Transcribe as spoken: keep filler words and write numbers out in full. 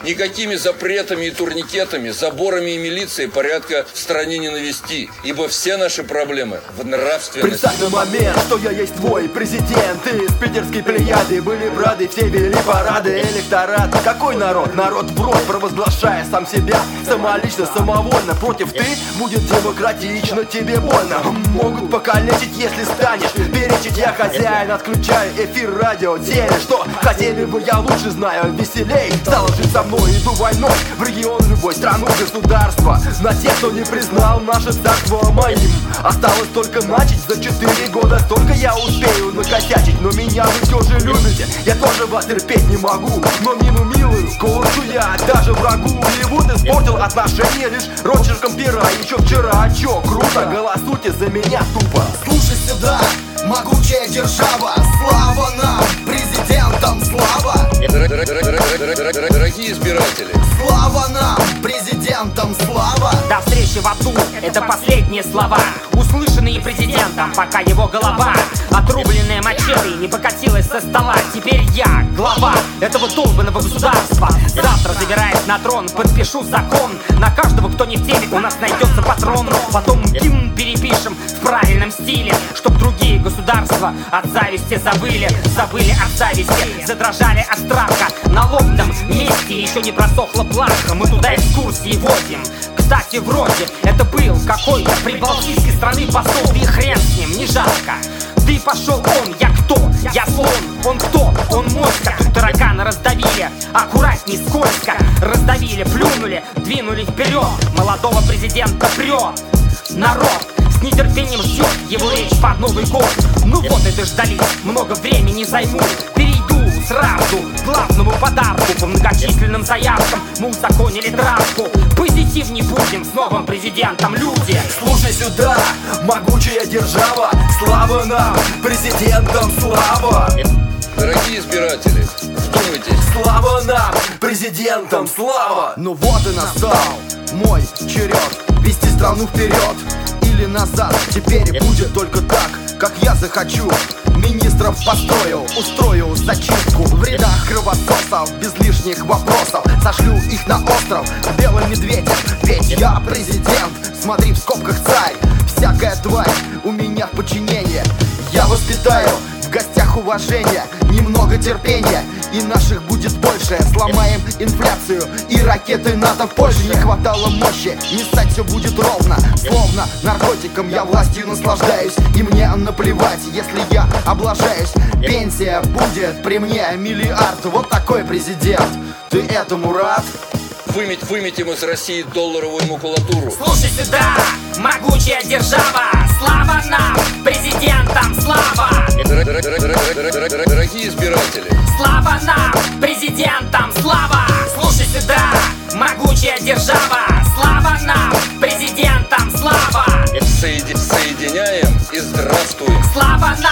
Никакими запретами и турникетами, заборами и милицией порядка в стране не навести, ибо все наши проблемы в нравственности. Представь на момент, что я есть твой президент. Ты из питерской плеяды, были браты, все вели парады. Электорат, какой народ? Народ врот, провозглашая сам себя самолично, самовольно. Против ты будет демократично, тебе больно. Могут покалечить, если станешь перечить. Я хозяин, отключаю эфир, радио, теле. Что хотели бы, я лучше знаю, веселей стало жить со мной. Иду войной в регион, любой страну, государство. На тех, кто не признал наше царство моим. Осталось только начать, за четыре года столько я успею накосячить. Но меня вы все же любите, я тоже вас терпеть не могу. Но мину милую курсу я даже врагу. И вот испортил отношения лишь росчерком пера. Еще вчера, чё, круто, голосуйте за меня тупо. Слушай сюда, могучая держава, слава нам, президентам слава. Дорогие избиратели, слава нам, президентам слава. До встречи в аду, это последние слова, услышанные президентом, пока его голова, отрубленная мачете, не покатилась со стола. Теперь я глава этого долбанного государства. Завтра, забираясь на трон, подпишу закон. На каждого, кто не в теме, у нас найдется патрон. Потом гимн перепишем в правильном стиле, чтоб другие государства от зависти забыли. Забыли от зависти, задрожали от страха. На лобном месте еще не просохла плаха. Мы туда экскурсии водим. Кстати, вроде это был какой-то прибалтийской страны посол. И хрен с ним, не жарко. Ты пошел он, я кто? Я слон. Он кто? Он моська. Тут таракана раздавили. Аккуратней, скользко. Раздавили, плюнули, двинули вперед. Молодого президента прет народ. С нетерпением ждет его речь под Новый год. Ну вот и дождались, много времени займу. Перейду сразу к главному подарку. По многочисленным заявкам мы узаконили травку. Позитивней будем с новым президентом, люди. Слушай сюда, могучая держава, слава нам, президентам слава. дорогие избиратели, вдумайтесь. Слава нам, президентам слава. Ну вот и настал мой черед вести страну вперед или назад. Теперь будет только так, как я захочу. Министров построил, устрою зачистку в рядах кровососов, без лишних вопросов. Сошлю их на остров белым медведем, ведь я президент. Смотри в скобках царь, всякая тварь у меня в подчинении. Я воспитаю в гостях уважение, немного терпения, и наших будет больше. Сломаем инфляцию и ракеты НАТО в Польше. Не хватало мощи, не стать, все будет ровно. Словно наркотиком я властью наслаждаюсь, и мне наплевать, если я облажаюсь. Пенсия будет при мне миллиард. Вот такой президент. Ты этому рад? Выметь, выметим из России долларовую макулатуру. Слушай сюда, могучая держава, слава нам, президентам слава. Дорогие избиратели, слава нам, президентам слава. Слушай сюда, могучая держава, слава нам, президентам слава. Соеди- соединяем и здравствуем. Слава нам.